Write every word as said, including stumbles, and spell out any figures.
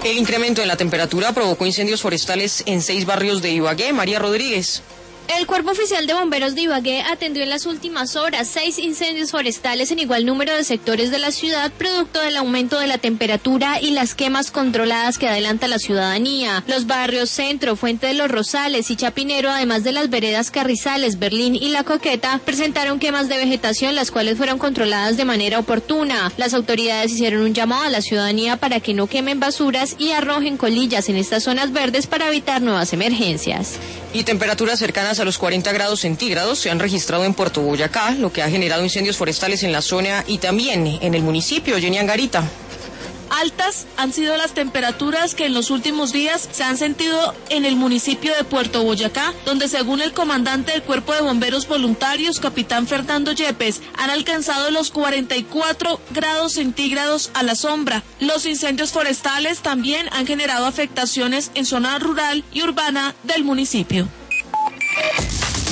El incremento en la temperatura provocó incendios forestales en seis barrios de Ibagué. María Rodríguez. El Cuerpo Oficial de Bomberos de Ibagué atendió en las últimas horas seis incendios forestales en igual número de sectores de la ciudad, producto del aumento de la temperatura y las quemas controladas que adelanta la ciudadanía. Los barrios Centro, Fuente de los Rosales y Chapinero, además de las veredas Carrizales, Berlín y La Coqueta, presentaron quemas de vegetación, las cuales fueron controladas de manera oportuna. Las autoridades hicieron un llamado a la ciudadanía para que no quemen basuras y arrojen colillas en estas zonas verdes para evitar nuevas emergencias. Y temperaturas cercanas a los cuarenta grados centígrados se han registrado en Puerto Boyacá, lo que ha generado incendios forestales en la zona y también en el municipio. Jenny Angarita. Altas han sido las temperaturas que en los últimos días se han sentido en el municipio de Puerto Boyacá, donde según el comandante del Cuerpo de Bomberos Voluntarios, capitán Fernando Yepes, han alcanzado los cuarenta y cuatro grados centígrados a la sombra. Los incendios forestales también han generado afectaciones en zona rural y urbana del municipio.